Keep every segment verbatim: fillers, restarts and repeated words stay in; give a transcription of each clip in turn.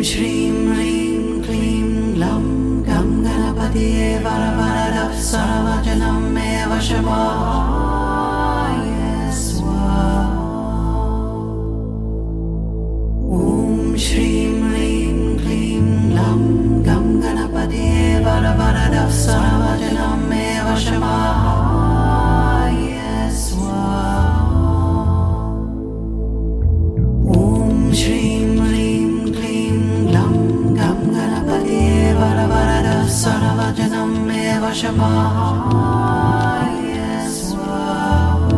श्रीं ह्रीं क्लीं ग्लं गं गणपतये वरवरदः सर्वजनं मे वशमाय स्वाहा। ॐ श्रीं ह्रीं क्लीं ग्लं गं गणपतये वरवरदः सर्वजनं मे वशमाय स्वाहा। ॐ श्रीं ह्रीं क्लीं ग्लं गं गणपतये वरवरदः सर्वजनं मे वशमाय स्वाहा।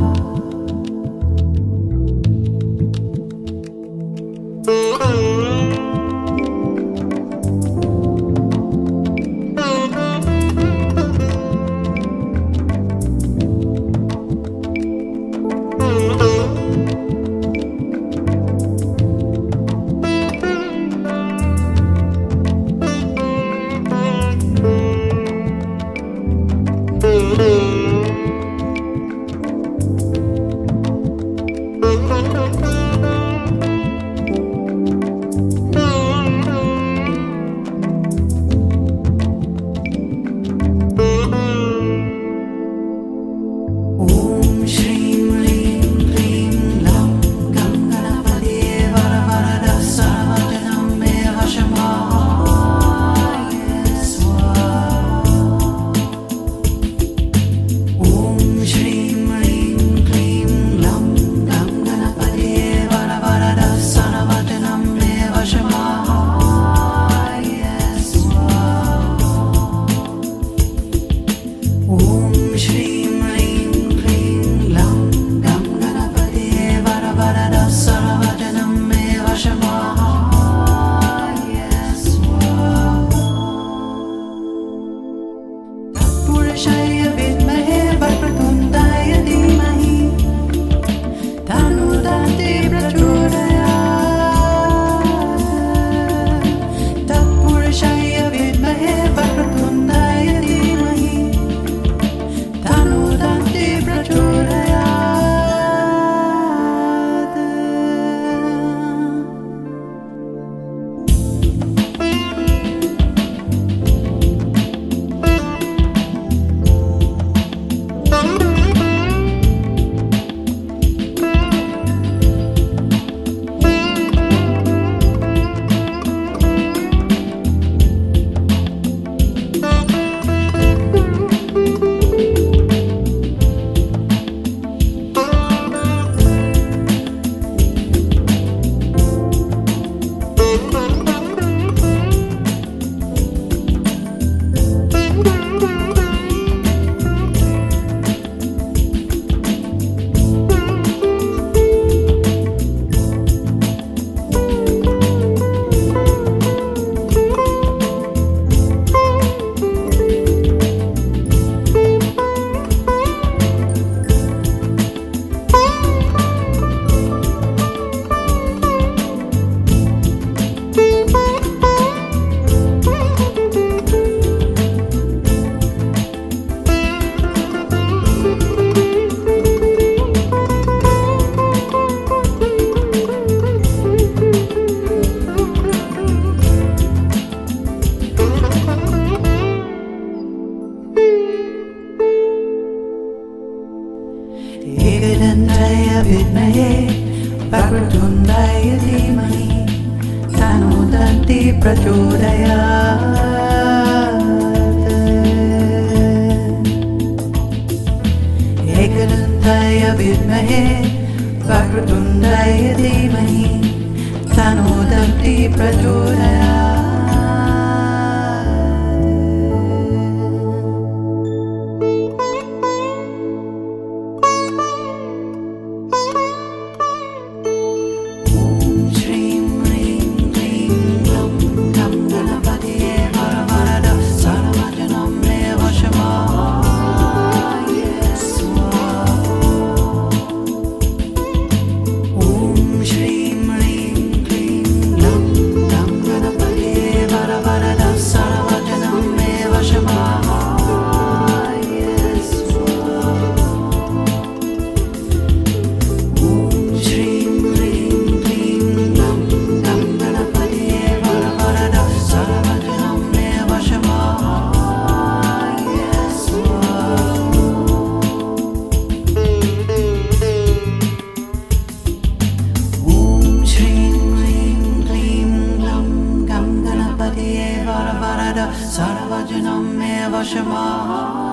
एकदन्ताय विद्महे वक्रतुण्डाय धीमहि तन्नो दन्ती प्रचोदयात्। एकदन्ताय विद्महे वक्रतुण्डाय धीमहि तन्नो दन्ती प्रचोदयात्। Om Shri Ring Kling Lam Gam Ganapati Sarvajnam me vashamaha